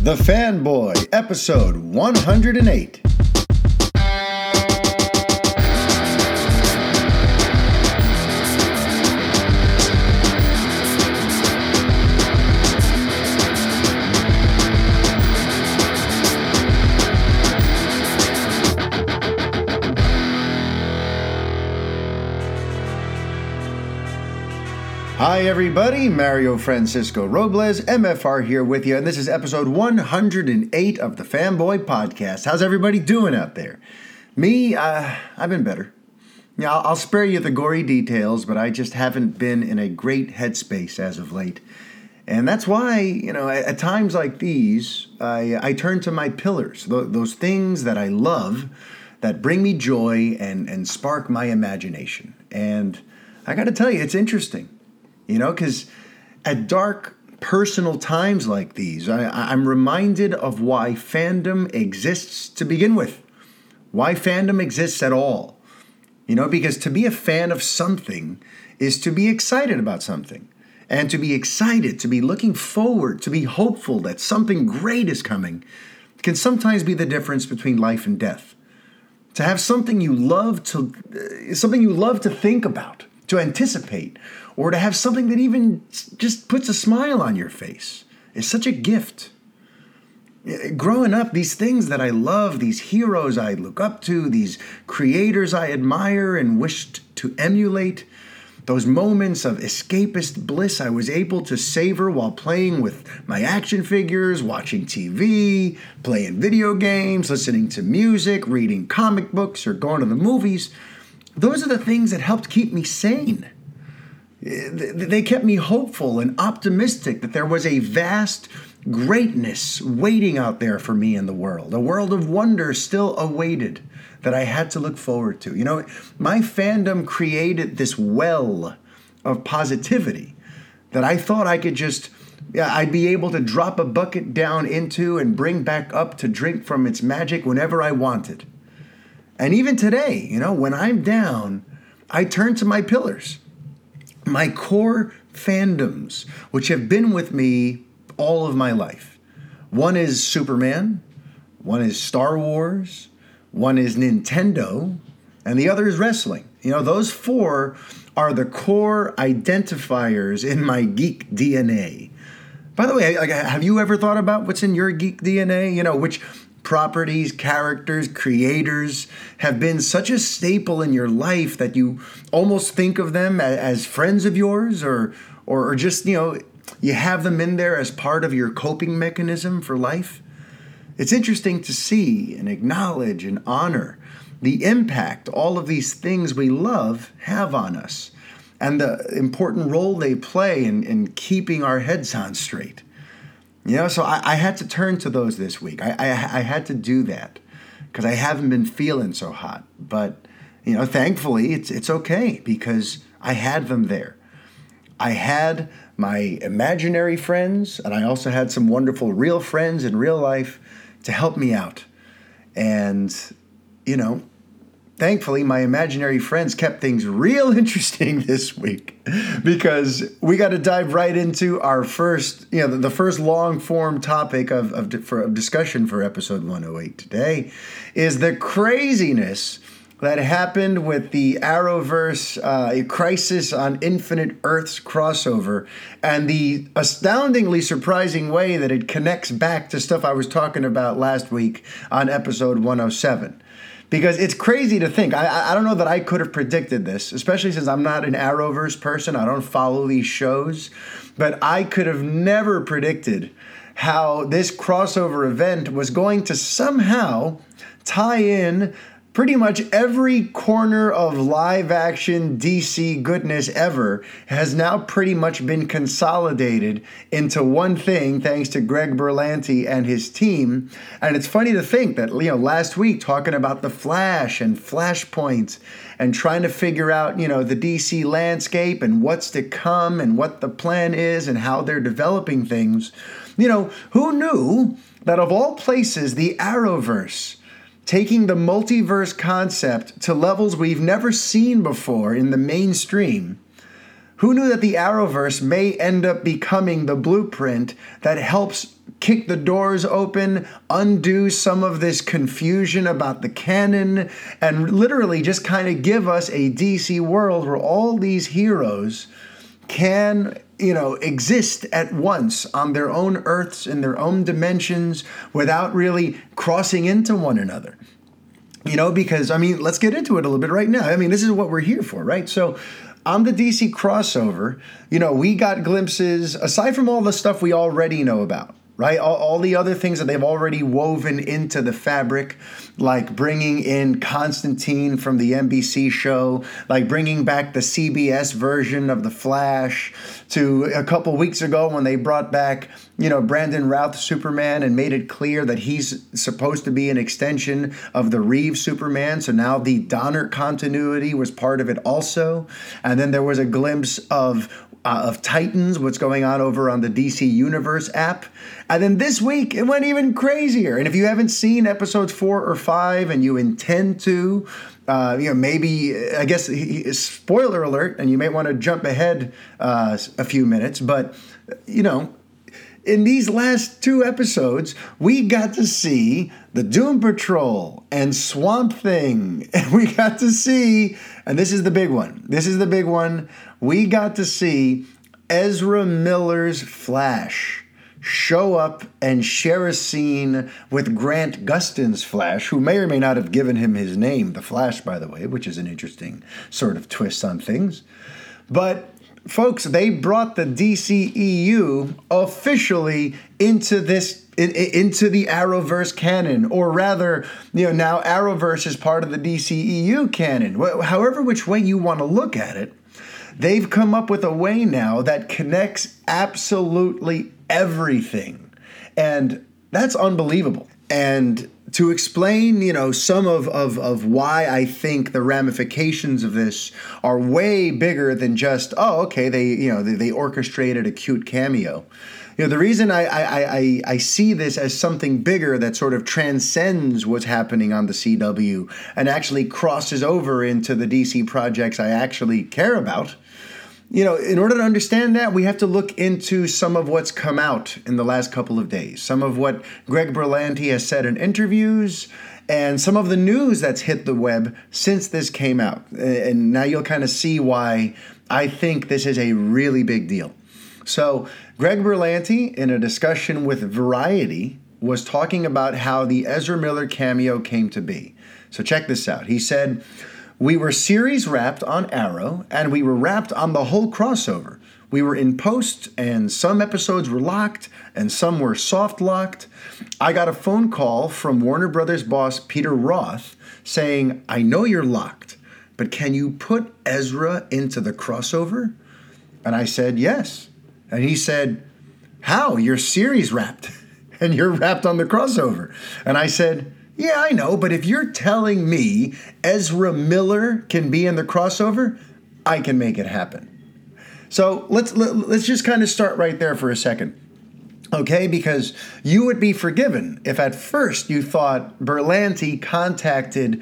The Fanboy, episode 108. Hi everybody, Mario Francisco Robles, MFR here with you, and this is episode 108 of the Fanboy Podcast. How's everybody doing out there? Me, I've been better. Yeah, I'll spare you the gory details, but I just haven't been in a great headspace as of late. And that's why, at times like these, I turn to my pillars, those things that I love, that bring me joy and spark my imagination. And I got to tell you, it's interesting. Because at dark personal times like these, I'm reminded of why fandom exists to begin with, why fandom exists at all. Because to be a fan of something is to be excited about something, and to be excited, to be looking forward, to be hopeful that something great is coming can sometimes be the difference between life and death. To have something you love to think about, to anticipate, or to have something that even just puts a smile on your face is such a gift. Growing up, these things that I love, these heroes I look up to, these creators I admire and wished to emulate, those moments of escapist bliss I was able to savor while playing with my action figures, watching TV, playing video games, listening to music, reading comic books, or going to the movies, those are the things that helped keep me sane. They kept me hopeful and optimistic that there was a vast greatness waiting out there for me in the world. A world of wonder still awaited that I had to look forward to. My fandom created this well of positivity that I thought I could I'd be able to drop a bucket down into and bring back up to drink from its magic whenever I wanted. And even today, when I'm down, I turn to my pillars. My core fandoms, which have been with me all of my life. One is Superman, one is Star Wars, one is Nintendo, and the other is wrestling. Those four are the core identifiers in my geek DNA. By the way, have you ever thought about what's in your geek DNA? Which properties, characters, creators have been such a staple in your life that you almost think of them as friends of yours or just, you have them in there as part of your coping mechanism for life. It's interesting to see and acknowledge and honor the impact all of these things we love have on us and the important role they play in keeping our heads on straight. So I had to turn to those this week. I had to do that because I haven't been feeling so hot. But, thankfully, it's okay because I had them there. I had my imaginary friends, and I also had some wonderful real friends in real life to help me out. And, thankfully, my imaginary friends kept things real interesting this week because we got to dive right into our first, the first long-form topic of discussion for episode 108 today is the craziness that happened with the Arrowverse Crisis on Infinite Earths crossover and the astoundingly surprising way that it connects back to stuff I was talking about last week on episode 107. Because it's crazy to think. I don't know that I could have predicted this, especially since I'm not an Arrowverse person. I don't follow these shows. But I could have never predicted how this crossover event was going to somehow tie in pretty much every corner of live-action DC goodness ever has now pretty much been consolidated into one thing thanks to Greg Berlanti and his team. And it's funny to think that, last week talking about The Flash and Flashpoint and trying to figure out, the DC landscape and what's to come and what the plan is and how they're developing things. Who knew that of all places, the Arrowverse, taking the multiverse concept to levels we've never seen before in the mainstream, Who knew that the Arrowverse may end up becoming the blueprint that helps kick the doors open, undo some of this confusion about the canon, and literally just kind of give us a DC world where all these heroes can, exist at once on their own Earths in their own dimensions without really crossing into one another. Because, let's get into it a little bit right now. This is what we're here for, right? So on the DC crossover, we got glimpses, aside from all the stuff we already know about, right? All the other things that they've already woven into the fabric, like bringing in Constantine from the NBC show, like bringing back the CBS version of The Flash, to a couple weeks ago when they brought back, Brandon Routh Superman and made it clear that he's supposed to be an extension of the Reeves Superman. So now the Donner continuity was part of it also. And then there was a glimpse of Titans, what's going on over on the DC Universe app. And then this week, it went even crazier. And if you haven't seen episodes 4 or 5 and you intend to, maybe, I guess, spoiler alert, and you may want to jump ahead a few minutes, but, in these last 2 episodes, we got to see the Doom Patrol and Swamp Thing. And we got to see, and this is the big one. We got to see Ezra Miller's Flash show up and share a scene with Grant Gustin's Flash, who may or may not have given him his name, the Flash, by the way, which is an interesting sort of twist on things. But folks, they brought the DCEU officially into the Arrowverse canon, or rather, now Arrowverse is part of the DCEU canon. However which way you want to look at it, they've come up with a way now that connects absolutely everything. And that's unbelievable. And to explain, some of why I think the ramifications of this are way bigger than just, they orchestrated a cute cameo. The reason I see this as something bigger that sort of transcends what's happening on the CW and actually crosses over into the DC projects I actually care about. In order to understand that, we have to look into some of what's come out in the last couple of days, some of what Greg Berlanti has said in interviews, and some of the news that's hit the web since this came out. And now you'll kind of see why I think this is a really big deal. So Greg Berlanti, in a discussion with Variety, was talking about how the Ezra Miller cameo came to be. So check this out. He said, "We were series wrapped on Arrow, and we were wrapped on the whole crossover. We were in post, and some episodes were locked, and some were soft locked. I got a phone call from Warner Brothers boss Peter Roth saying, 'I know you're locked, but can you put Ezra into the crossover?' And I said, 'Yes.' And he said, 'How? You're series wrapped, and you're wrapped on the crossover.' And I said, 'Yeah, I know, but if you're telling me Ezra Miller can be in the crossover, I can make it happen.'" So let's just kind of start right there for a second. Okay, because you would be forgiven if at first you thought Berlanti contacted,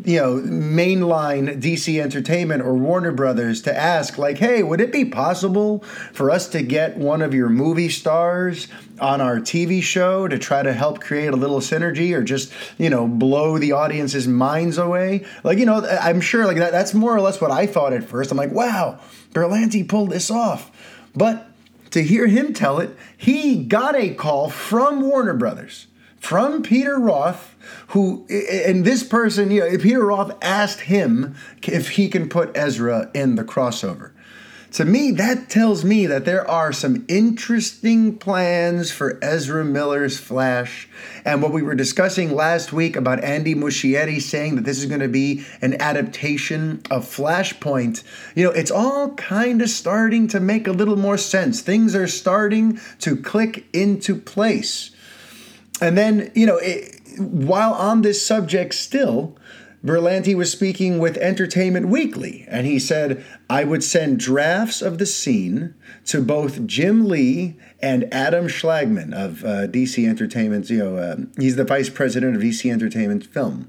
mainline DC Entertainment or Warner Brothers to ask, like, "Hey, would it be possible for us to get one of your movie stars on our TV show to try to help create a little synergy or just, blow the audience's minds away?" I'm sure like that's more or less what I thought at first. I'm like, wow, Berlanti pulled this off. But to hear him tell it, he got a call from Warner Brothers, from Peter Roth, and this person, Peter Roth asked him if he can put Ezra in the crossover. To me, that tells me that there are some interesting plans for Ezra Miller's Flash. And what we were discussing last week about Andy Muschietti saying that this is going to be an adaptation of Flashpoint, it's all kind of starting to make a little more sense. Things are starting to click into place. And then, while on this subject still, Berlanti was speaking with Entertainment Weekly, and he said, "I would send drafts of the scene to both Jim Lee and Adam Schlagman of DC Entertainment's, he's the vice president of DC Entertainment's film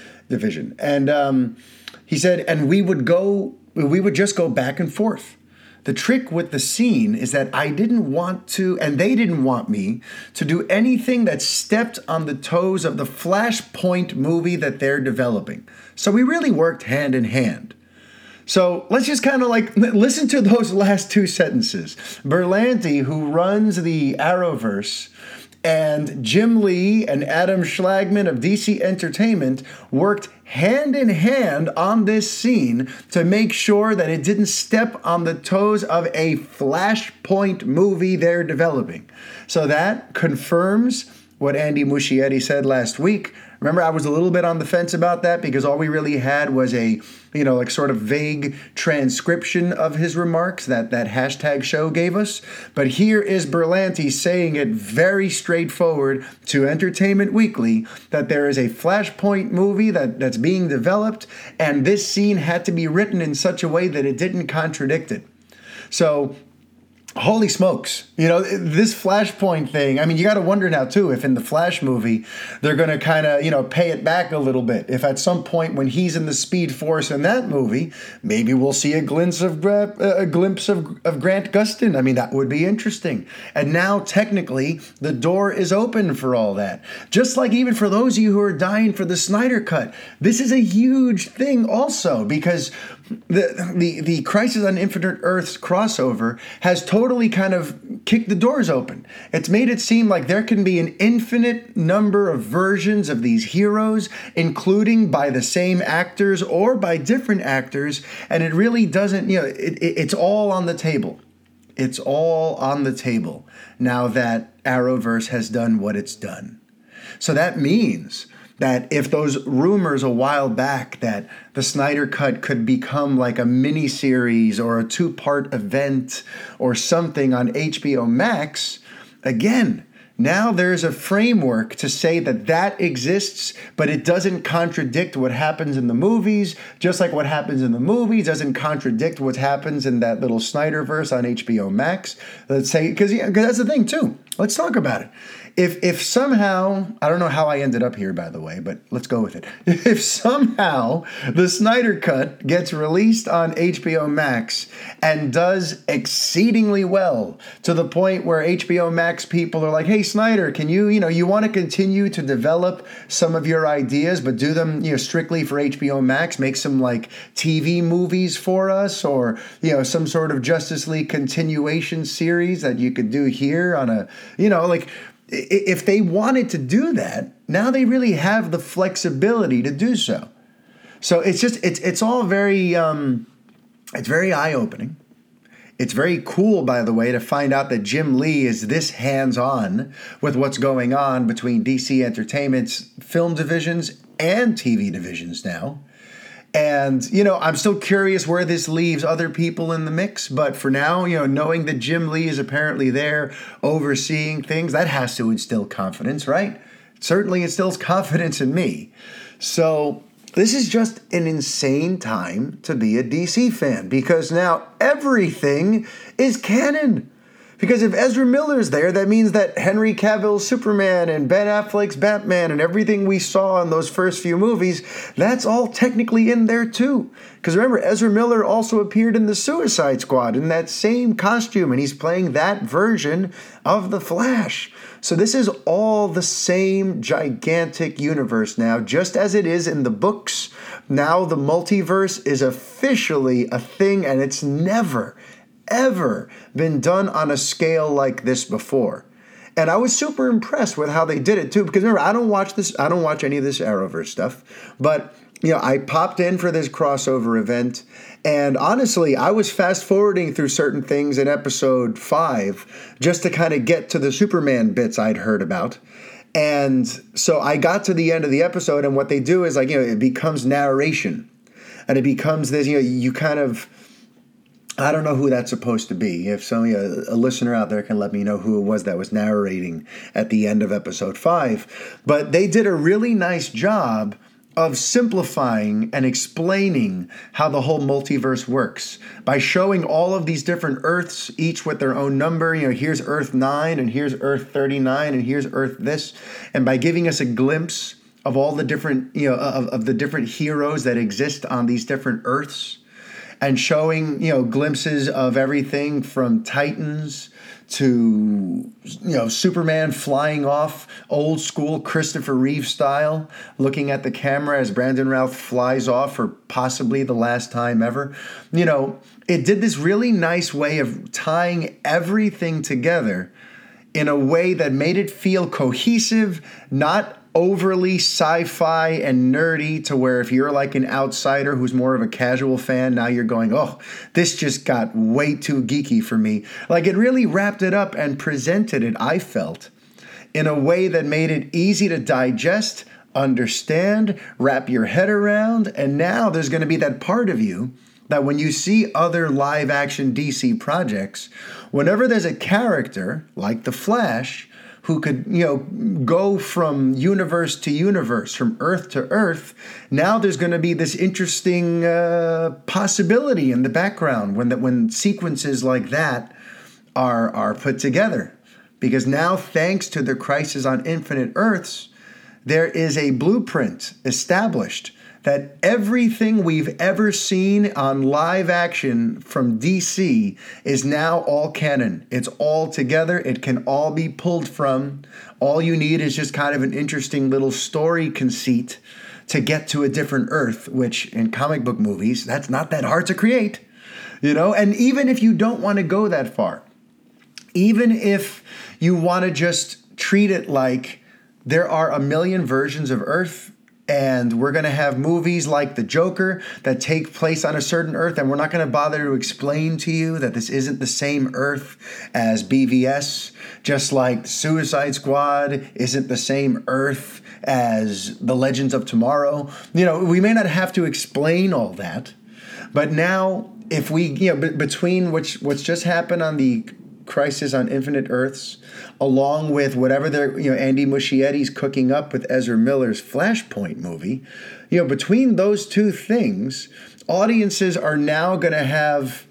division." And he said, "And we would just go back and forth. The trick with the scene is that I didn't want to, and they didn't want me, to do anything that stepped on the toes of the Flashpoint movie that they're developing. So we really worked hand in hand. So let's just kind of like listen to those last two sentences. Berlanti, who runs the Arrowverse, and Jim Lee and Adam Schlagman of DC Entertainment worked hand in hand on this scene to make sure that it didn't step on the toes of a Flashpoint movie they're developing. So that confirms what Andy Muschietti said last week. Remember, I was a little bit on the fence about that because all we really had was a, like sort of vague transcription of his remarks that hashtag show gave us. But here is Berlanti saying it very straightforward to Entertainment Weekly that there is a Flashpoint movie that's being developed, and this scene had to be written in such a way that it didn't contradict it. So, holy smokes. This Flashpoint thing, I mean, you got to wonder now, too, if in the Flash movie, they're going to kind of, pay it back a little bit. If at some point when he's in the Speed Force in that movie, maybe we'll see a glimpse of Grant Gustin. I mean, that would be interesting. And now, technically, the door is open for all that. Just like even for those of you who are dying for the Snyder Cut, this is a huge thing also because the Crisis on Infinite Earths crossover has totally kind of kicked the doors open. It's made it seem like there can be an infinite number of versions of these heroes, including by the same actors or by different actors, and it really doesn't, it's all on the table. It's all on the table now that Arrowverse has done what it's done. So that means that if those rumors a while back that the Snyder Cut could become like a miniseries or a 2-part event or something on HBO Max, again, now there's a framework to say that exists, but it doesn't contradict what happens in the movies, just like what happens in the movies doesn't contradict what happens in that little Snyderverse on HBO Max. Let's say, because that's the thing too. Let's talk about it. If somehow, I don't know how I ended up here, by the way, but let's go with it. If somehow the Snyder Cut gets released on HBO Max and does exceedingly well to the point where HBO Max people are like, hey, Snyder, can you want to continue to develop some of your ideas, but do them, strictly for HBO Max, make some like TV movies for us or, some sort of Justice League continuation series that you could do here on a, if they wanted to do that, now they really have the flexibility to do so. So it's all very, it's very eye-opening. It's very cool, by the way, to find out that Jim Lee is this hands-on with what's going on between DC Entertainment's film divisions and TV divisions now. And, I'm still curious where this leaves other people in the mix. But for now, knowing that Jim Lee is apparently there overseeing things, that has to instill confidence, right? It certainly instills confidence in me. So this is just an insane time to be a DC fan because now everything is canon. Because if Ezra Miller's there, that means that Henry Cavill's Superman and Ben Affleck's Batman and everything we saw in those first few movies, that's all technically in there too. Because remember, Ezra Miller also appeared in the Suicide Squad in that same costume, and he's playing that version of the Flash. So this is all the same gigantic universe now, just as it is in the books. Now the multiverse is officially a thing, and it's never ever been done on a scale like this before. And I was super impressed with how they did it too, because remember, I don't watch any of this Arrowverse stuff, but I popped in for this crossover event, and honestly, I was fast forwarding through certain things in episode 5 just to kind of get to the Superman bits I'd heard about. And so I got to the end of the episode, and what they do is it becomes narration, and it becomes this, you kind of, I don't know who that's supposed to be. If a listener out there can let me know who it was that was narrating at the end of episode 5. But they did a really nice job of simplifying and explaining how the whole multiverse works by showing all of these different Earths, each with their own number. Here's Earth 9 and here's Earth 39 and here's Earth this. And by giving us a glimpse of all the different, of the different heroes that exist on these different Earths. and showing, glimpses of everything from Titans to, Superman flying off old school Christopher Reeve style, looking at the camera as Brandon Routh flies off for possibly the last time ever. It did this really nice way of tying everything together in a way that made it feel cohesive, not overly sci-fi and nerdy to where if you're like an outsider who's more of a casual fan, now you're going, oh, this just got way too geeky for me. Like, it really wrapped it up and presented it, I felt, in a way that made it easy to digest, understand, wrap your head around. And now there's going to be that part of you that when you see other live action DC projects, whenever there's a character like the Flash who could, go from universe to universe, from Earth to Earth, now there's going to be this interesting possibility in the background when sequences like that are put together. Because now, thanks to the Crisis on Infinite Earths, there is a blueprint established that everything we've ever seen on live action from DC is now all canon. It's all together. It can all be pulled from. All you need is just kind of an interesting little story conceit to get to a different Earth, which in comic book movies, that's not that hard to create. And even if you don't want to go that far, even if you want to just treat it like there are a million versions of Earth, and we're going to have movies like The Joker that take place on a certain Earth, and we're not going to bother to explain to you that this isn't the same Earth as BVS, just like Suicide Squad isn't the same Earth as The Legends of Tomorrow. We may not have to explain all that, but now if we, between what's just happened on the Crisis on Infinite Earths, along with whatever Andy Muschietti's cooking up with Ezra Miller's Flashpoint movie, between those two things, audiences are now going to have,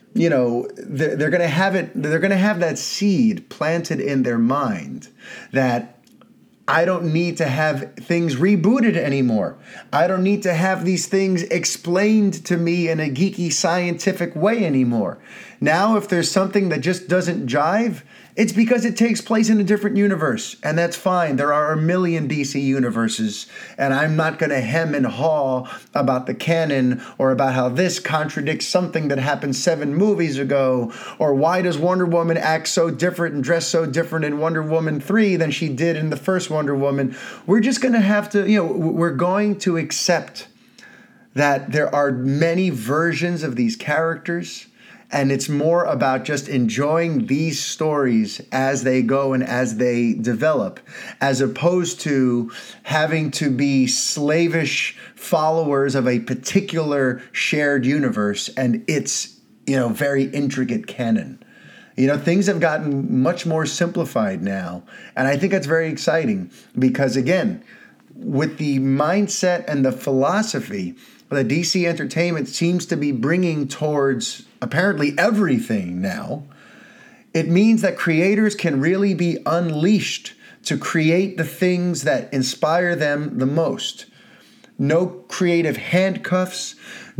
they're going to have it, they're going to have that seed planted in their mind that I don't need to have things rebooted anymore. I don't need to have these things explained to me in a geeky scientific way anymore. Now, if there's something that just doesn't jive, it's because it takes place in a different universe, and that's fine. There are a million DC universes, and I'm not going to hem and haw about the canon or about how this contradicts something that happened 7 movies ago, or why does Wonder Woman act so different and dress so different in Wonder Woman 3 than she did in the first Wonder Woman. We're just going to have to, we're going to accept that there are many versions of these characters. And it's more about just enjoying these stories as they go and as they develop, as opposed to having to be slavish followers of a particular shared universe and its, very intricate canon. Things have gotten much more simplified now. And I think that's very exciting because, again, with the mindset and the philosophy that DC Entertainment seems to be bringing towards apparently everything now, it means that creators can really be unleashed to create the things that inspire them the most. No creative handcuffs,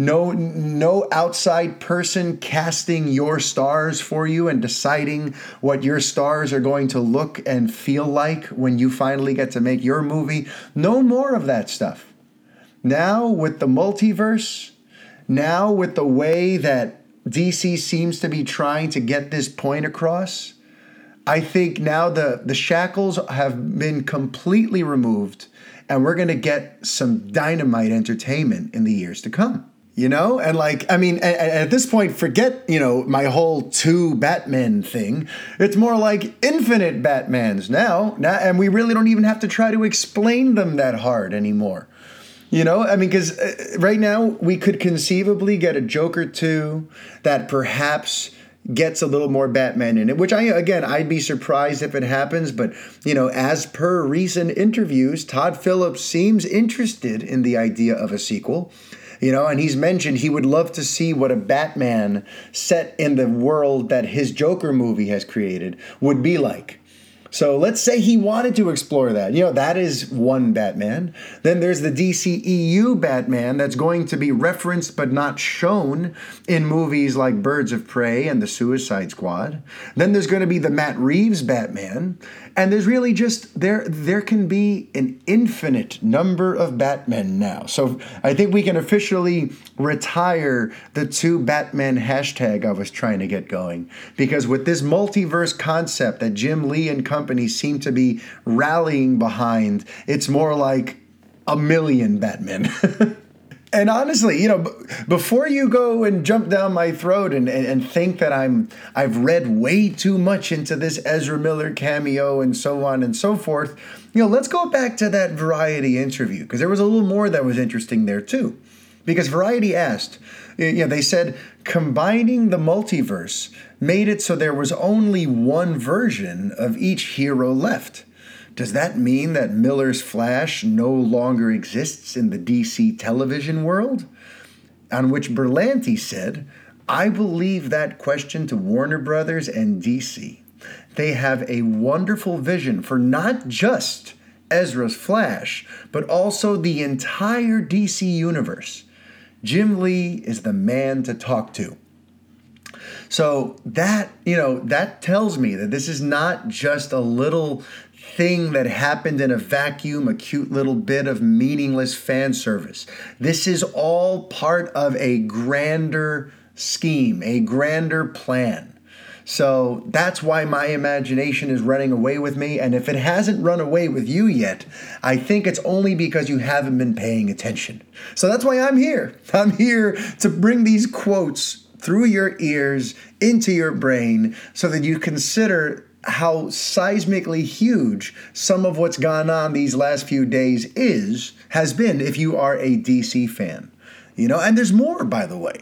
no outside person casting your stars for you and deciding what your stars are going to look and feel like when you finally get to make your movie. No more of that stuff. Now with the multiverse, now with the way that DC seems to be trying to get this point across, I think now the shackles have been completely removed and we're going to get some dynamite entertainment in the years to come. And at this point, forget, my whole 2 Batman thing. It's more like infinite Batmans now, and we really don't even have to try to explain them that hard anymore. Because right now we could conceivably get a Joker 2 that perhaps gets a little more Batman in it, which I'd be surprised if it happens. But, as per recent interviews, Todd Phillips seems interested in the idea of a sequel, and he's mentioned he would love to see what a Batman set in the world that his Joker movie has created would be like. So let's say he wanted to explore that. That is one Batman. Then there's the DCEU Batman that's going to be referenced but not shown in movies like Birds of Prey and The Suicide Squad. Then there's going to be the Matt Reeves Batman. And there's really just, there can be an infinite number of Batmen now. So I think we can officially retire the two Batman hashtag I was trying to get going. Because with this multiverse concept that Jim Lee and company seem to be rallying behind, it's more like a million Batmen. And honestly, before you go and jump down my throat and think that I've read way too much into this Ezra Miller cameo and so on and so forth, let's go back to that Variety interview, because there was a little more that was interesting there too. Because Variety asked, they said combining the multiverse made it so there was only one version of each hero left. Does that mean that Miller's Flash no longer exists in the DC television world? On which Berlanti said, I believe that question to Warner Brothers and DC. They have a wonderful vision for not just Ezra's Flash, but also the entire DC universe. Jim Lee is the man to talk to. So that tells me that this is not just a little thing that happened in a vacuum, a cute little bit of meaningless fan service. This is all part of a grander scheme, a grander plan. So that's why my imagination is running away with me. And if it hasn't run away with you yet, I think it's only because you haven't been paying attention. So that's why I'm here. I'm here to bring these quotes through your ears into your brain so that you consider how seismically huge some of what's gone on these last few days has been if you are a DC fan. And there's more, by the way.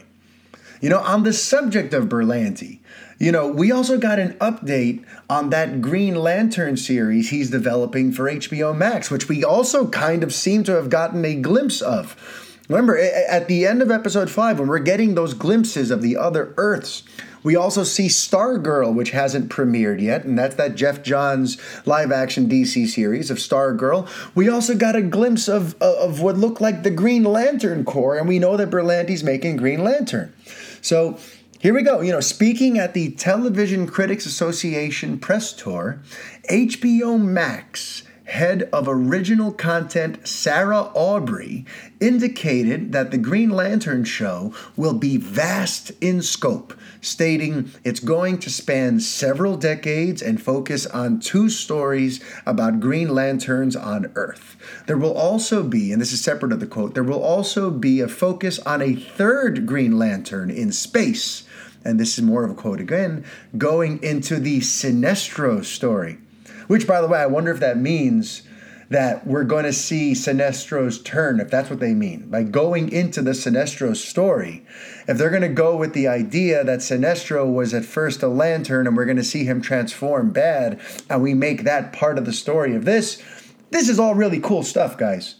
On the subject of Berlanti, we also got an update on that Green Lantern series he's developing for HBO Max, which we also kind of seem to have gotten a glimpse of. Remember, at the end of episode 5, when we're getting those glimpses of the other Earths, we also see Stargirl, which hasn't premiered yet, and that's that Jeff Johns live-action DC series of Stargirl. We also got a glimpse of what looked like the Green Lantern Corps, and we know that Berlanti's making Green Lantern. So here we go. Speaking at the Television Critics Association press tour, HBO Max head of original content Sarah Aubrey indicated that the Green Lantern show will be vast in scope, stating it's going to span several decades and focus on 2 stories about Green Lanterns on Earth. There will also be, and this is separate of the quote, there will also be a focus on a 3rd Green Lantern in space, and this is more of a quote again, going into the Sinestro story. Which, by the way, I wonder if that means that we're going to see Sinestro's turn, if that's what they mean. By going into the Sinestro story, if they're going to go with the idea that Sinestro was at first a lantern and we're going to see him transform bad, and we make that part of the story of this is all really cool stuff, guys.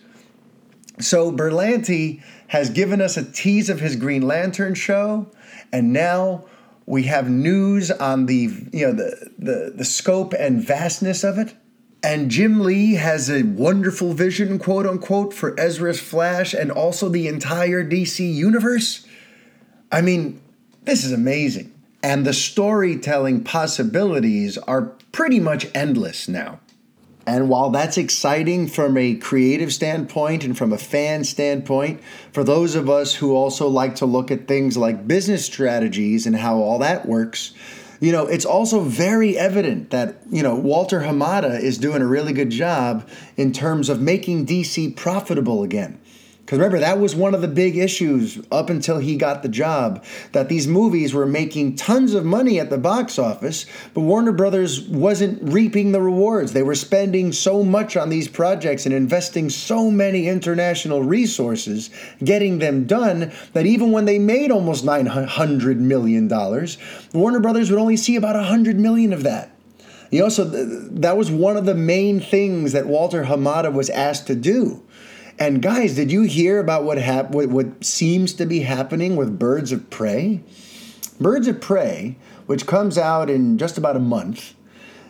So Berlanti has given us a tease of his Green Lantern show, and now we have news on the scope and vastness of it. And Jim Lee has a wonderful vision, quote unquote, for Ezra's Flash and also the entire DC universe. I mean, this is amazing. And the storytelling possibilities are pretty much endless now. And while that's exciting from a creative standpoint and from a fan standpoint, for those of us who also like to look at things like business strategies and how all that works, it's also very evident that, Walter Hamada is doing a really good job in terms of making DC profitable again. Because remember, that was one of the big issues up until he got the job, that these movies were making tons of money at the box office, but Warner Brothers wasn't reaping the rewards. They were spending so much on these projects and investing so many international resources getting them done that even when they made almost $900 million, Warner Brothers would only see about $100 million of that. So that was one of the main things that Walter Hamada was asked to do. And guys, did you hear about what seems to be happening with Birds of Prey? Birds of Prey, which comes out in just about a month,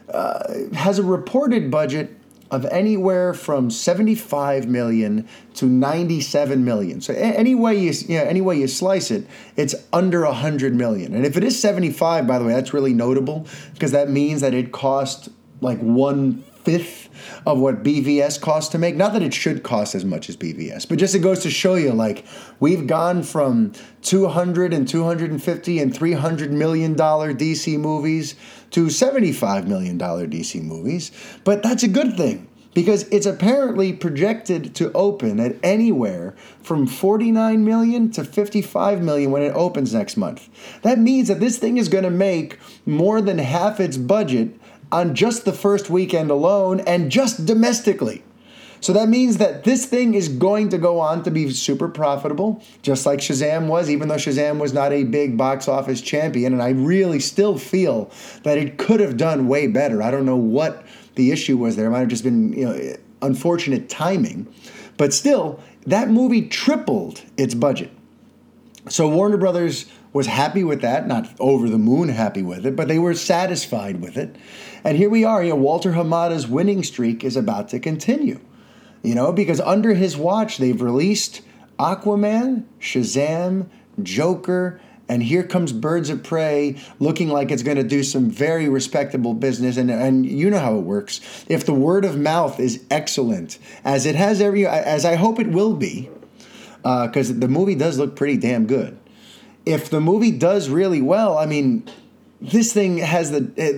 has a reported budget of anywhere from 75 million to 97 million. So any way you slice it, it's under 100 million. And if it is 75, by the way, that's really notable because that means that it cost like 1/5 of what BVS costs to make. Not that it should cost as much as BVS, but just it goes to show you, like, we've gone from 200 and 250 and $300 million DC movies to $75 million DC movies. But that's a good thing because it's apparently projected to open at anywhere from 49 million to 55 million when it opens next month. That means that this thing is going to make more than half its budget on just the first weekend alone and just domestically. So that means that this thing is going to go on to be super profitable, just like Shazam was, even though Shazam was not a big box office champion. And I really still feel that it could have done way better. I don't know what the issue was there. It might have just been, unfortunate timing. But still, that movie tripled its budget. So Warner Brothers was happy with that, not over the moon happy with it, but they were satisfied with it. And here we are, Walter Hamada's winning streak is about to continue, because under his watch, they've released Aquaman, Shazam, Joker, and here comes Birds of Prey, looking like it's going to do some very respectable business. And you know how it works. If the word of mouth is excellent, as it has as I hope it will be, because the movie does look pretty damn good. If the movie does really well, I mean, this thing has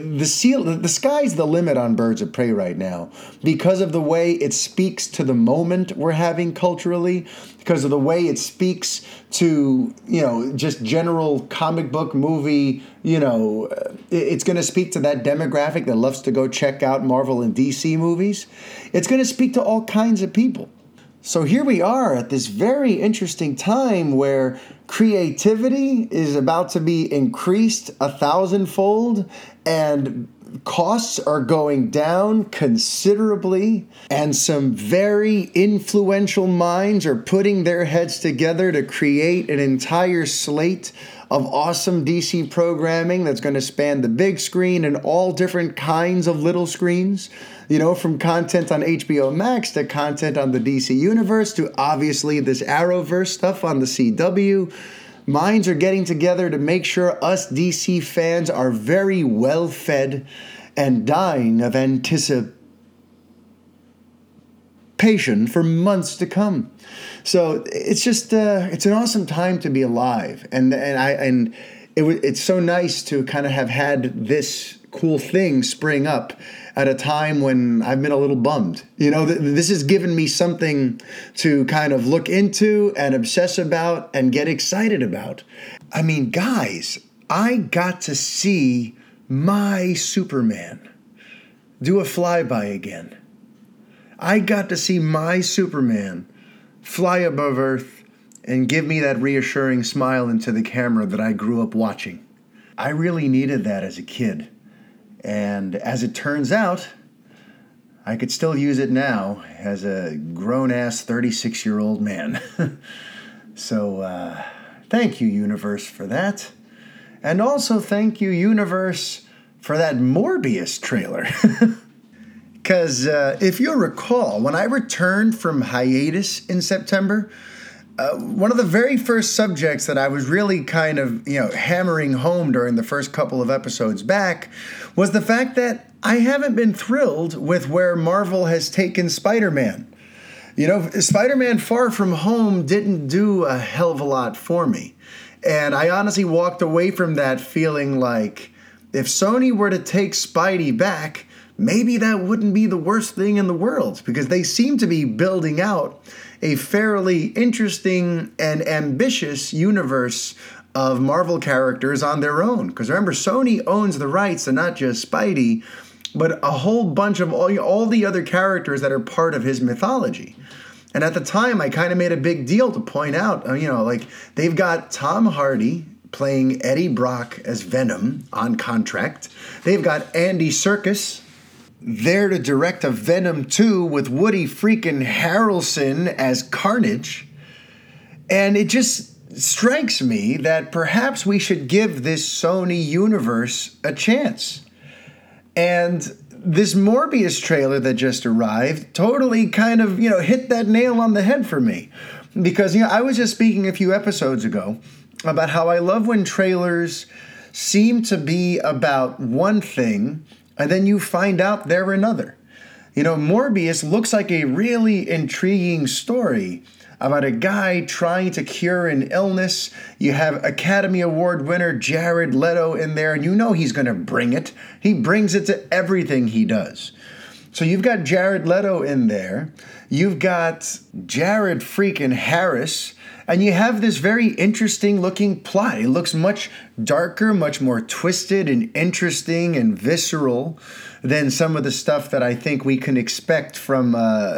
the sky's the limit on Birds of Prey right now because of the way it speaks to the moment we're having culturally, because of the way it speaks to, just general comic book movie, it's going to speak to that demographic that loves to go check out Marvel and DC movies. It's going to speak to all kinds of people. So here we are at this very interesting time where creativity is about to be increased 1,000-fold and costs are going down considerably, and some very influential minds are putting their heads together to create an entire slate of awesome DC programming that's going to span the big screen and all different kinds of little screens. From content on HBO Max to content on the DC Universe to obviously this Arrowverse stuff on the CW. Minds are getting together to make sure us DC fans are very well fed and dying of anticipation for months to come. So it's just it's an awesome time to be alive, it's so nice to kind of have had this cool thing spring up at a time when I've been a little bummed. This has given me something to kind of look into and obsess about and get excited about. I mean, guys, I got to see my Superman do a flyby again. I got to see my Superman fly above Earth and give me that reassuring smile into the camera that I grew up watching. I really needed that as a kid. And as it turns out, I could still use it now as a grown-ass 36-year-old man. So thank you, Universe, for that. And also thank you, Universe, for that Morbius trailer. Because if you'll recall, when I returned from hiatus in September, one of the very first subjects that I was really kind of, hammering home during the first couple of episodes back was the fact that I haven't been thrilled with where Marvel has taken Spider-Man. Spider-Man Far From Home didn't do a hell of a lot for me. And I honestly walked away from that feeling like if Sony were to take Spidey back, maybe that wouldn't be the worst thing in the world, because they seem to be building out a fairly interesting and ambitious universe of Marvel characters on their own. Because remember, Sony owns the rights to not just Spidey, but a whole bunch of all the other characters that are part of his mythology. And at the time, I kind of made a big deal to point out, they've got Tom Hardy playing Eddie Brock as Venom on contract. They've got Andy Serkis there to direct a Venom 2 with Woody freaking Harrelson as Carnage. And it just strikes me that perhaps we should give this Sony universe a chance. And this Morbius trailer that just arrived totally kind of, hit that nail on the head for me. Because, I was just speaking a few episodes ago about how I love when trailers seem to be about one thing and then you find out they're another. Morbius looks like a really intriguing story about a guy trying to cure an illness. You have Academy Award winner Jared Leto in there, and he's going to bring it. He brings it to everything he does. So you've got Jared Leto in there. You've got Jared freaking Harris. And you have this very interesting looking plot. It looks much darker, much more twisted and interesting and visceral than some of the stuff that I think we can expect from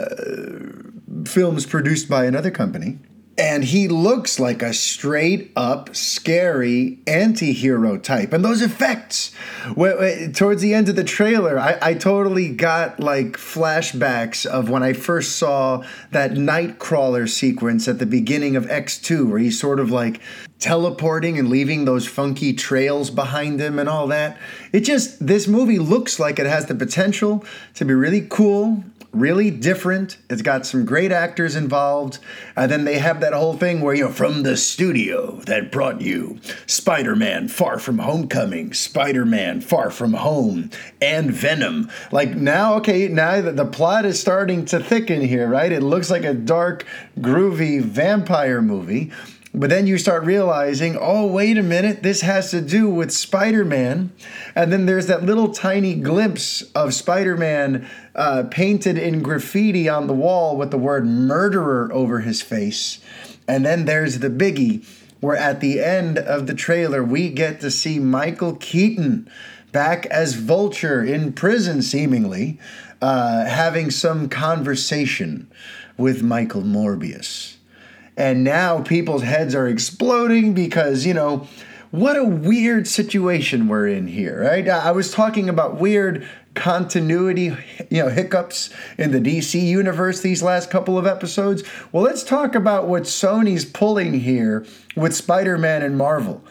films produced by another company. And he looks like a straight up scary anti-hero type. And those effects, towards the end of the trailer, I totally got like flashbacks of when I first saw that Nightcrawler sequence at the beginning of X2, where he's sort of like teleporting and leaving those funky trails behind him and all that. This movie looks like it has the potential to be really cool, really different. It's got some great actors involved. And then they have that whole thing where, from the studio that brought you Spider-Man Far From Homecoming, Spider-Man Far From Home, and Venom. Like now the plot is starting to thicken here, right? It looks like a dark, groovy vampire movie. But then you start realizing, oh, wait a minute, this has to do with Spider-Man. And then there's that little tiny glimpse of Spider-Man painted in graffiti on the wall with the word murderer over his face. And then there's the biggie, where at the end of the trailer, we get to see Michael Keaton back as Vulture in prison, seemingly, having some conversation with Michael Morbius. And now people's heads are exploding because, what a weird situation we're in here, right? I was talking about weird continuity, hiccups in the DC universe these last couple of episodes. Well, let's talk about what Sony's pulling here with Spider-Man and Marvel.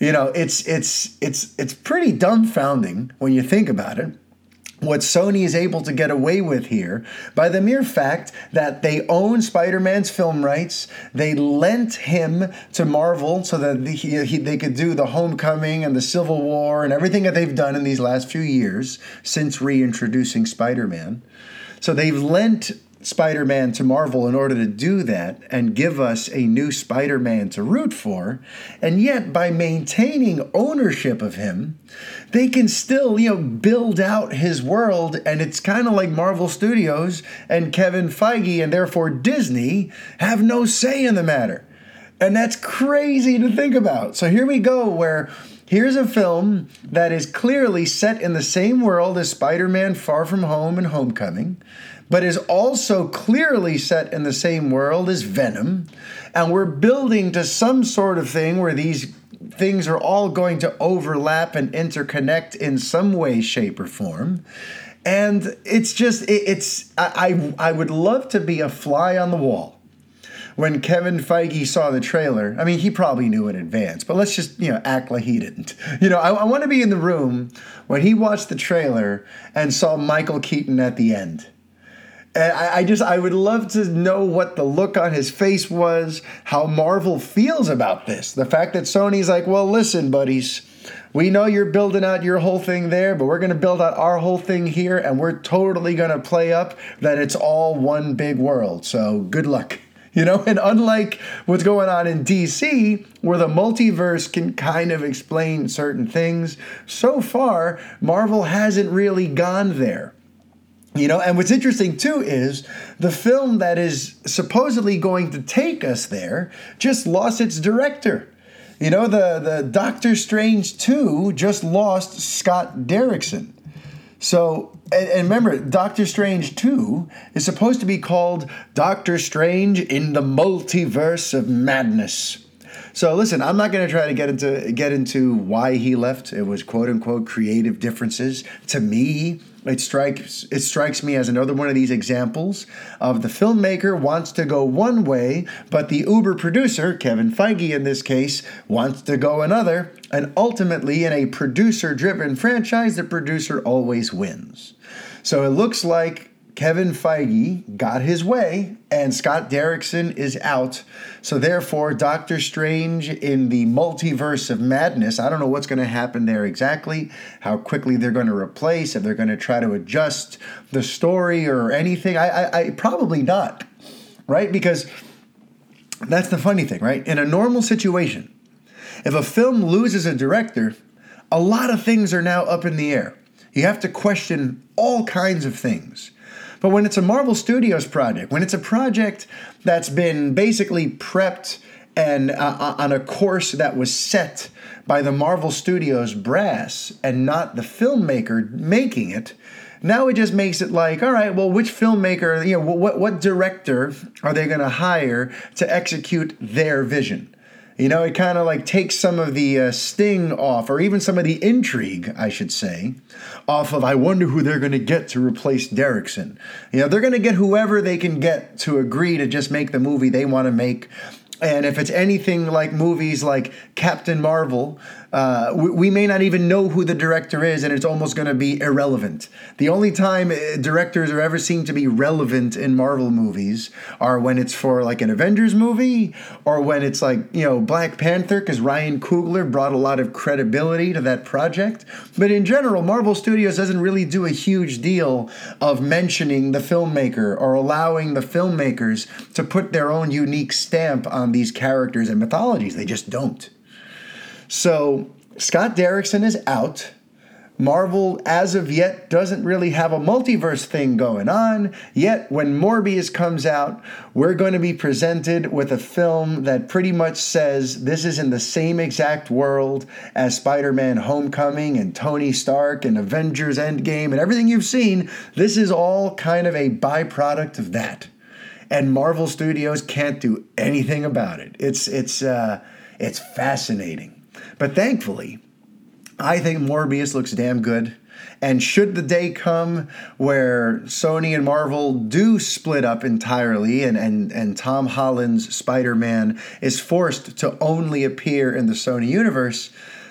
It's pretty dumbfounding when you think about it, what Sony is able to get away with here by the mere fact that they own Spider-Man's film rights. They lent him to Marvel so that they could do the Homecoming and the Civil War and everything that they've done in these last few years since reintroducing Spider-Man. So they've lent Spider-Man to Marvel in order to do that and give us a new Spider-Man to root for. And yet, by maintaining ownership of him, they can still, build out his world. And it's kind of like Marvel Studios and Kevin Feige and therefore Disney have no say in the matter. And that's crazy to think about. So here we go, where here's a film that is clearly set in the same world as Spider-Man Far From Home and Homecoming, but is also clearly set in the same world as Venom. And we're building to some sort of thing where these things are all going to overlap and interconnect in some way, shape, or form. And I would love to be a fly on the wall when Kevin Feige saw the trailer. I mean, he probably knew in advance, but let's just, act like he didn't. I want to be in the room when he watched the trailer and saw Michael Keaton at the end. And I would love to know what the look on his face was, how Marvel feels about this. The fact that Sony's like, well, listen, buddies, we know you're building out your whole thing there, but we're going to build out our whole thing here, and we're totally going to play up that it's all one big world. So good luck. And unlike what's going on in DC, where the multiverse can kind of explain certain things, so far, Marvel hasn't really gone there. And what's interesting, too, is the film that is supposedly going to take us there just lost its director. The Doctor Strange 2 just lost Scott Derrickson. So, and remember, Doctor Strange 2 is supposed to be called Doctor Strange in the Multiverse of Madness. So listen, I'm not going to try to get into why he left. It was quote unquote creative differences. To me, it strikes me as another one of these examples of the filmmaker wants to go one way, but the Uber producer, Kevin Feige in this case, wants to go another. And ultimately, in a producer-driven franchise, the producer always wins. So it looks like Kevin Feige got his way, and Scott Derrickson is out. So therefore, Doctor Strange in the Multiverse of Madness, I don't know what's going to happen there exactly, how quickly they're going to replace, if they're going to try to adjust the story or anything. I probably not, right? Because that's the funny thing, right? In a normal situation, if a film loses a director, a lot of things are now up in the air. You have to question all kinds of things. But when it's a Marvel Studios project, when it's a project that's been basically prepped and on a course that was set by the Marvel Studios brass and not the filmmaker making it, now it just makes it like, all right, well, which filmmaker, what director are they going to hire to execute their vision? It kind of like takes some of the sting off, or even some of the intrigue, I should say, off of, I wonder who they're going to get to replace Derrickson. They're going to get whoever they can get to agree to just make the movie they want to make. And if it's anything like movies like Captain Marvel, we may not even know who the director is, and it's almost going to be irrelevant. The only time directors are ever seen to be relevant in Marvel movies are when it's for like an Avengers movie, or when it's like, Black Panther, because Ryan Coogler brought a lot of credibility to that project. But in general, Marvel Studios doesn't really do a huge deal of mentioning the filmmaker or allowing the filmmakers to put their own unique stamp on these characters and mythologies. They just don't. So Scott Derrickson is out. Marvel, as of yet, doesn't really have a multiverse thing going on. Yet, when Morbius comes out, we're going to be presented with a film that pretty much says this is in the same exact world as Spider-Man Homecoming and Tony Stark and Avengers Endgame and everything you've seen. This is all kind of a byproduct of that. And Marvel Studios can't do anything about it. It's fascinating. But thankfully, I think Morbius looks damn good. And should the day come where Sony and Marvel do split up entirely and Tom Holland's Spider-Man is forced to only appear in the Sony universe,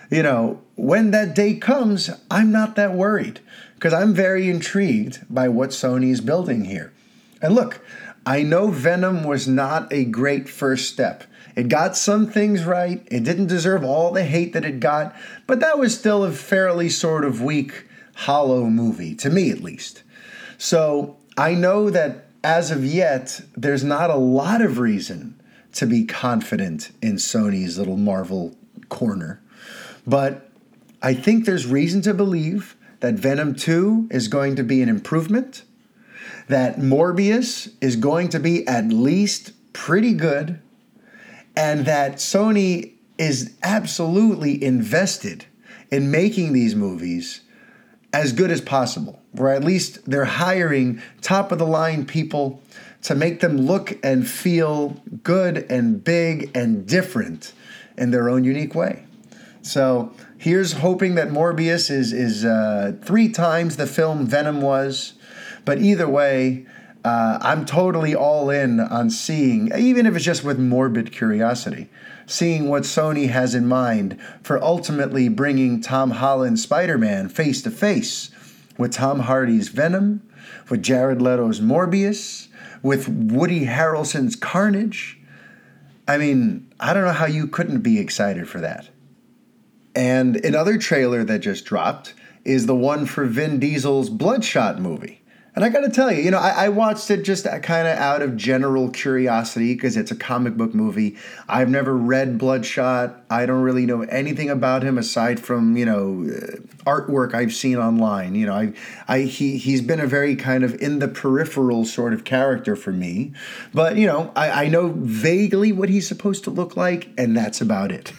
when that day comes, I'm not that worried, because I'm very intrigued by what Sony's building here. And look, I know Venom was not a great first step. It got some things right. It didn't deserve all the hate that it got, but that was still a fairly sort of weak, hollow movie, to me at least. So I know that as of yet, there's not a lot of reason to be confident in Sony's little Marvel corner. But I think there's reason to believe that Venom 2 is going to be an improvement, that Morbius is going to be at least pretty good, and that Sony is absolutely invested in making these movies as good as possible, or at least they're hiring top-of-the-line people to make them look and feel good and big and different in their own unique way. So here's hoping that Morbius is 3 times the film Venom was, but either way, I'm totally all in on seeing, even if it's just with morbid curiosity, seeing what Sony has in mind for ultimately bringing Tom Holland's Spider-Man face to face with Tom Hardy's Venom, with Jared Leto's Morbius, with Woody Harrelson's Carnage. I mean, I don't know how you couldn't be excited for that. And another trailer that just dropped is the one for Vin Diesel's Bloodshot movie. And I got to tell you, I watched it just kind of out of general curiosity because it's a comic book movie. I've never read Bloodshot. I don't really know anything about him aside from, artwork I've seen online. He's been a very kind of in the peripheral sort of character for me. But, I know vaguely what he's supposed to look like, and that's about it.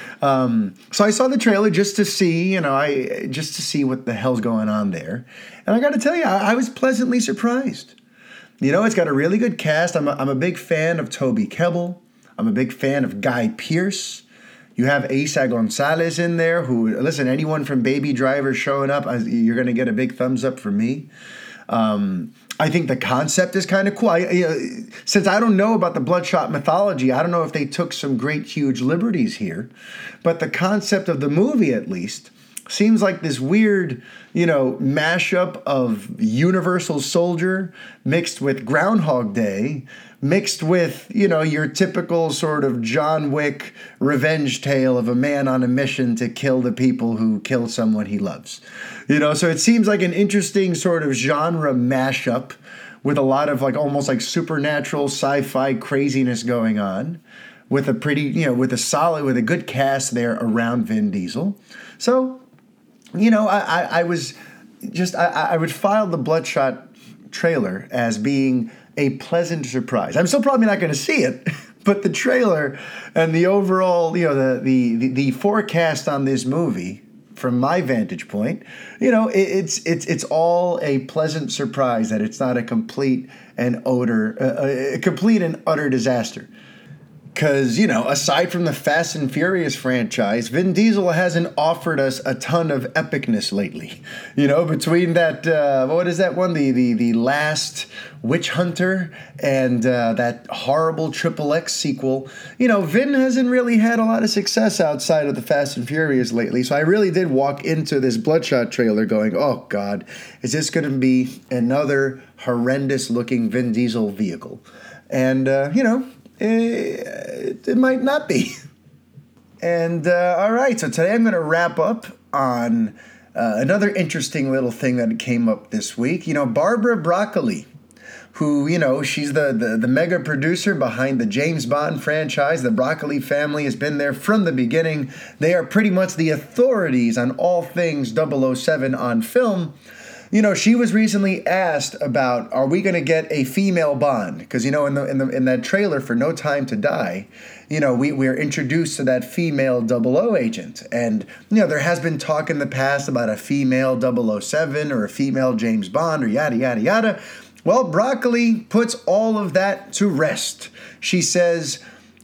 So I saw the trailer just to see, what the hell's going on there. And I got to tell you, I was pleasantly surprised. It's got a really good cast. I'm a big fan of Toby Kebbell. I'm a big fan of Guy Pearce. You have Asa Gonzalez in there, who, listen, anyone from Baby Driver showing up, you're going to get a big thumbs up from me. I think the concept is kind of cool. Since I don't know about the Bloodshot mythology, I don't know if they took some great, huge liberties here. But the concept of the movie, at least, seems like this weird, mashup of Universal Soldier mixed with Groundhog Day, mixed with, your typical sort of John Wick revenge tale of a man on a mission to kill the people who kill someone he loves. So it seems like an interesting sort of genre mashup with a lot of almost like supernatural sci-fi craziness going on, with a pretty, with a good cast there around Vin Diesel. So, I would file the Bloodshot trailer as being a pleasant surprise. I'm still probably not going to see it, but the trailer and the overall, the forecast on this movie, from my vantage point, it's all a pleasant surprise that it's not a complete and utter disaster. Because, aside from the Fast and Furious franchise, Vin Diesel hasn't offered us a ton of epicness lately. Between that, what is that one? The Last Witch Hunter and that horrible XXX sequel. Vin hasn't really had a lot of success outside of the Fast and Furious lately. So I really did walk into this Bloodshot trailer going, oh, God, is this going to be another horrendous-looking Vin Diesel vehicle? And, it might not be. And all right, so today I'm going to wrap up on another interesting little thing that came up this week. Barbara Broccoli, who, she's the mega producer behind the James Bond franchise. The Broccoli family has been there from the beginning. They are pretty much the authorities on all things 007 on film. She was recently asked about, are we going to get a female Bond? Because, in that trailer for No Time to Die, we're introduced to that female 00 agent. And, there has been talk in the past about a female 007 or a female James Bond or yada, yada, yada. Well, Broccoli puts all of that to rest. She says,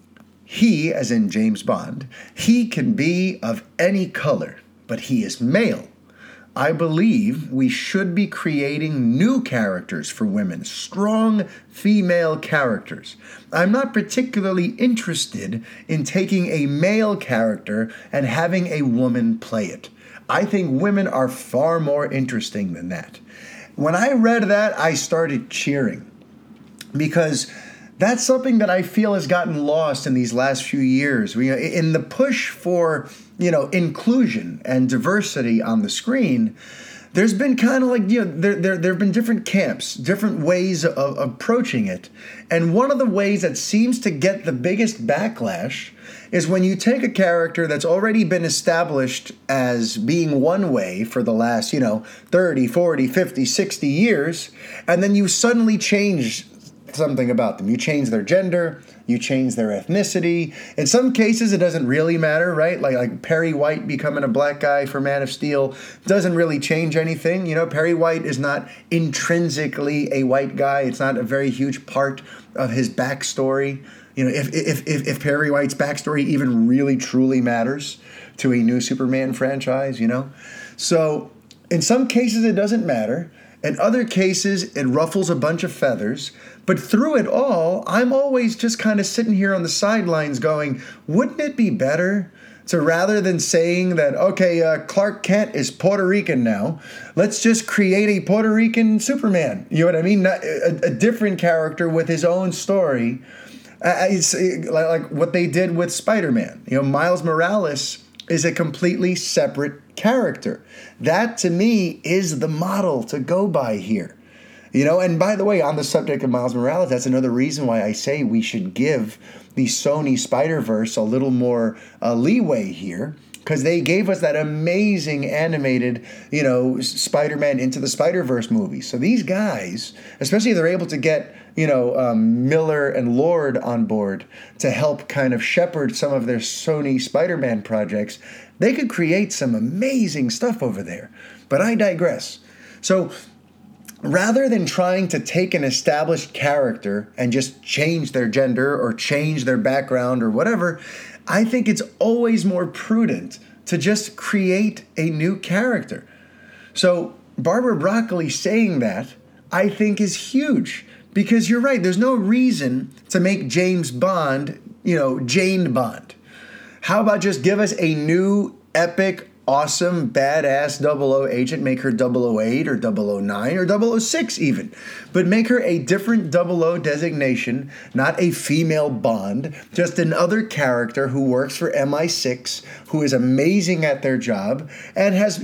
he, as in James Bond, he can be of any color, but he is male. I believe we should be creating new characters for women, strong female characters. I'm not particularly interested in taking a male character and having a woman play it. I think women are far more interesting than that. When I read that, I started cheering, because that's something that I feel has gotten lost in these last few years. In the push for, inclusion and diversity on the screen, there's been kind of like, there have been different camps, different ways of approaching it. And one of the ways that seems to get the biggest backlash is when you take a character that's already been established as being one way for the last, 30, 40, 50, 60 years, and then you suddenly change something about them. You change their gender, you change their ethnicity. In some cases, it doesn't really matter, right? Like Perry White becoming a black guy for Man of Steel doesn't really change anything. Perry White is not intrinsically a white guy. It's not a very huge part of his backstory. If Perry White's backstory even really truly matters to a new Superman franchise, So in some cases, it doesn't matter. In other cases, it ruffles a bunch of feathers. But through it all, I'm always just kind of sitting here on the sidelines going, wouldn't it be better to, rather than saying that, okay, Clark Kent is Puerto Rican now, let's just create a Puerto Rican Superman. You know what I mean? A different character with his own story. It's like what they did with Spider-Man. Miles Morales is a completely separate character. That, to me, is the model to go by here. And by the way, on the subject of Miles Morales, that's another reason why I say we should give the Sony Spider-Verse a little more leeway here, because they gave us that amazing animated, Spider-Man Into the Spider-Verse movie. So these guys, especially if they're able to get, Miller and Lord on board to help kind of shepherd some of their Sony Spider-Man projects, they could create some amazing stuff over there. But I digress. So rather than trying to take an established character and just change their gender or change their background or whatever, I think it's always more prudent to just create a new character. So Barbara Broccoli saying that, I think, is huge. Because you're right, there's no reason to make James Bond, Jane Bond. How about just give us a new, epic, awesome, badass 00 agent, make her 008 or 009 or 006 even. But make her a different 00 designation, not a female Bond, just another character who works for MI6, who is amazing at their job, and has,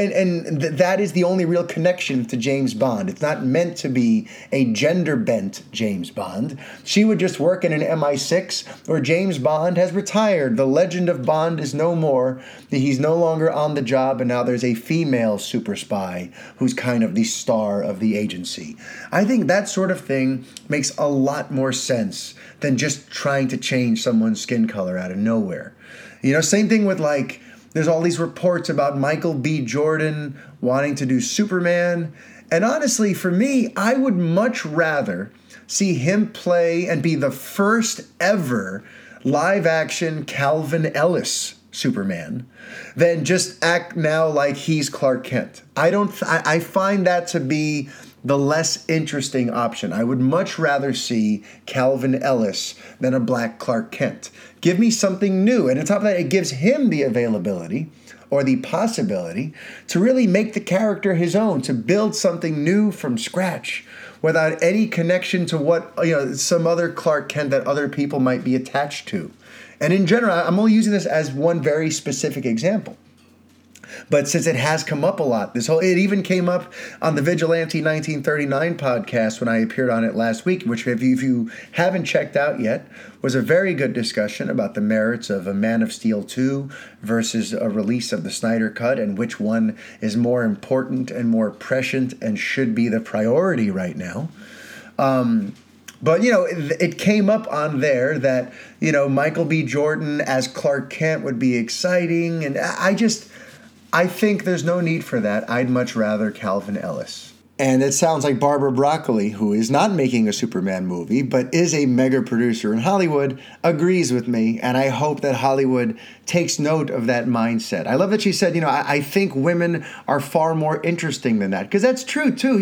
that is the only real connection to James Bond. It's not meant to be a gender-bent James Bond. She would just work in an MI6 where James Bond has retired. The legend of Bond is no more. He's no longer on the job, and now there's a female super spy who's kind of the star of the agency. I think that sort of thing makes a lot more sense than just trying to change someone's skin color out of nowhere. Same thing with there's all these reports about Michael B. Jordan wanting to do Superman. And honestly, for me, I would much rather see him play and be the first ever live action Calvin Ellis Superman than just act now like he's Clark Kent. I find that to be the less interesting option. I would much rather see Calvin Ellis than a black Clark Kent. Give me something new. And on top of that, it gives him the availability or the possibility to really make the character his own, to build something new from scratch without any connection to what, some other Clark Kent that other people might be attached to. And in general, I'm only using this as one very specific example. But since it has come up a lot, it even came up on the Vigilante 1939 podcast when I appeared on it last week, which if you haven't checked out yet, was a very good discussion about the merits of a Man of Steel 2 versus a release of the Snyder Cut and which one is more important and more prescient and should be the priority right now. But, it came up on there that, Michael B. Jordan as Clark Kent would be exciting. And I think there's no need for that. I'd much rather Calvin Ellis. And it sounds like Barbara Broccoli, who is not making a Superman movie, but is a mega producer in Hollywood, agrees with me. And I hope that Hollywood takes note of that mindset. I love that she said, I think women are far more interesting than that. Because that's true, too.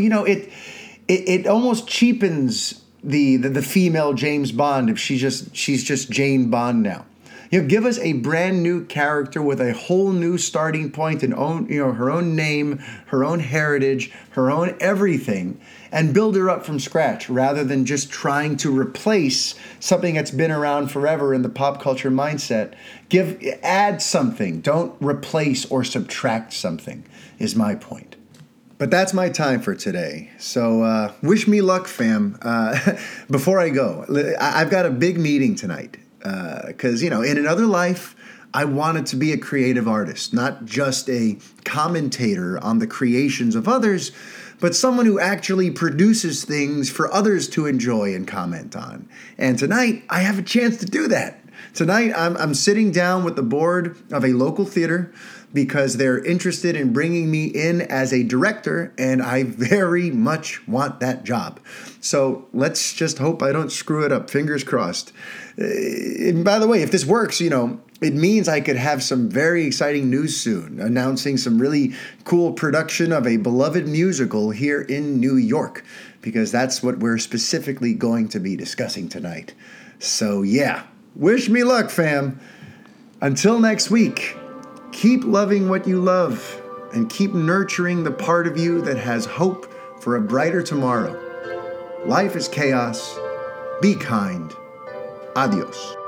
It almost cheapens the female James Bond if she's just Jane Bond now. Give us a brand new character with a whole new starting point and her own name, her own heritage, her own everything, and build her up from scratch rather than just trying to replace something that's been around forever in the pop culture mindset. Add something. Don't replace or subtract something, is my point. But that's my time for today. So wish me luck, fam. Before I go, I've got a big meeting tonight. Because, in another life, I wanted to be a creative artist, not just a commentator on the creations of others, but someone who actually produces things for others to enjoy and comment on. And tonight, I have a chance to do that. Tonight, I'm sitting down with the board of a local theater because they're interested in bringing me in as a director, and I very much want that job. So let's just hope I don't screw it up. Fingers crossed. And by the way, if this works, it means I could have some very exciting news soon, announcing some really cool production of a beloved musical here in New York, because that's what we're specifically going to be discussing tonight. So yeah, wish me luck, fam. Until next week, keep loving what you love and keep nurturing the part of you that has hope for a brighter tomorrow. Life is chaos. Be kind. Adios.